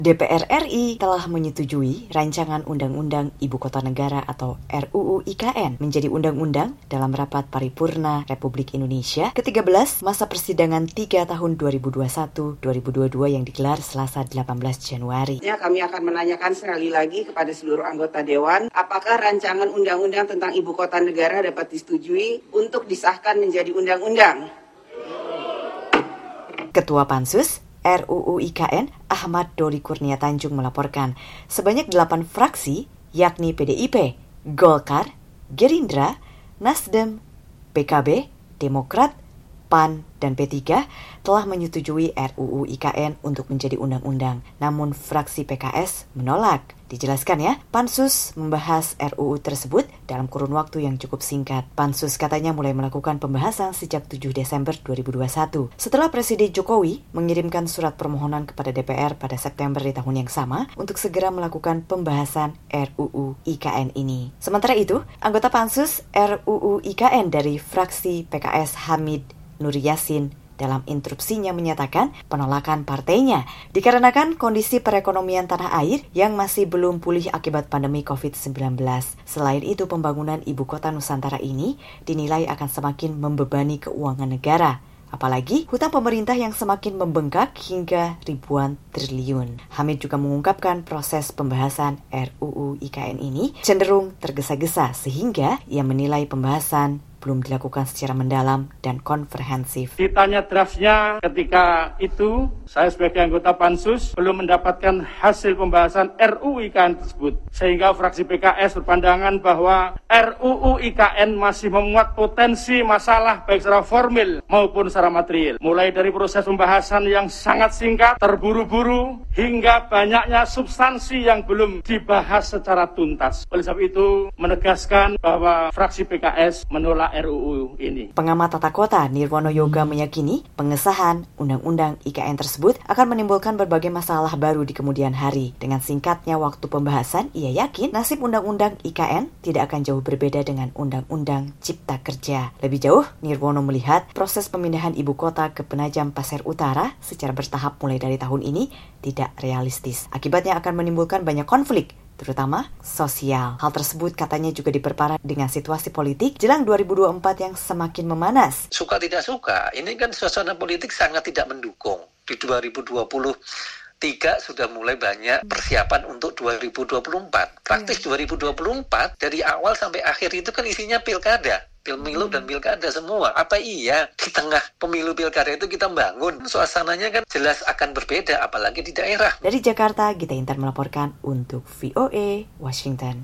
DPR RI telah menyetujui rancangan Undang-Undang Ibu Kota Negara atau RUU IKN menjadi undang-undang dalam rapat paripurna Republik Indonesia ke-13 masa persidangan 3 tahun 2021-2022 yang digelar Selasa 18 Januari. Kami akan menanyakan sekali lagi kepada seluruh anggota Dewan, apakah rancangan Undang-Undang tentang Ibu Kota Negara dapat disetujui untuk disahkan menjadi undang-undang? Ketua Pansus RUU IKN Ahmad Doli Kurnia Tanjung melaporkan sebanyak 8 fraksi yakni PDIP, Golkar, Gerindra, Nasdem, PKB, Demokrat, PAN, dan P3 telah menyetujui RUU IKN untuk menjadi undang-undang. Namun fraksi PKS menolak. Dijelaskan ya, Pansus membahas RUU tersebut dalam kurun waktu yang cukup singkat. Pansus katanya mulai melakukan pembahasan sejak 7 Desember 2021. Setelah Presiden Jokowi mengirimkan surat permohonan kepada DPR pada September di tahun yang sama untuk segera melakukan pembahasan RUU IKN ini. Sementara itu, anggota Pansus RUU IKN dari fraksi PKS Hamid Nur Yassin dalam instruksinya menyatakan penolakan partainya dikarenakan kondisi perekonomian tanah air yang masih belum pulih akibat pandemi COVID-19. Selain itu, pembangunan ibu kota Nusantara ini dinilai akan semakin membebani keuangan negara. Apalagi hutang pemerintah yang semakin membengkak hingga ribuan triliun. Hamid juga mengungkapkan proses pembahasan RUU IKN ini cenderung tergesa-gesa sehingga ia menilai pembahasan belum dilakukan secara mendalam dan komprehensif. Ditanya draftnya ketika itu, saya sebagai anggota Pansus belum mendapatkan hasil pembahasan RUU IKN tersebut. Sehingga fraksi PKS berpandangan bahwa RUU IKN masih memuat potensi masalah baik secara formil maupun secara material. Mulai dari proses pembahasan yang sangat singkat, terburu-buru, hingga banyaknya substansi yang belum dibahas secara tuntas. Oleh sebab itu, menegaskan bahwa fraksi PKS menolak RUU ini. Pengamat tata kota Nirwono Yoga meyakini pengesahan Undang-Undang IKN tersebut akan menimbulkan berbagai masalah baru di kemudian hari. Dengan singkatnya waktu pembahasan, ia yakin nasib Undang-Undang IKN tidak akan jauh berbeda dengan Undang-Undang Cipta Kerja. Lebih jauh, Nirwono melihat proses pemindahan ibu kota ke Penajam Pasir Utara secara bertahap mulai dari tahun ini tidak realistis. Akibatnya akan menimbulkan banyak konflik, terutama sosial. Hal tersebut katanya juga diperparah dengan situasi politik jelang 2024 yang semakin memanas. Suka tidak suka, ini kan suasana politik sangat tidak mendukung. Di 2023 sudah mulai banyak persiapan untuk 2024. Praktis 2024 dari awal sampai akhir itu kan isinya pilkada. Pemilu dan pilkada semua. Apa iya di tengah pemilu pilkada itu kita bangun? Suasananya kan jelas akan berbeda, apalagi di daerah. Dari Jakarta, Gita Intan melaporkan untuk VOA Washington.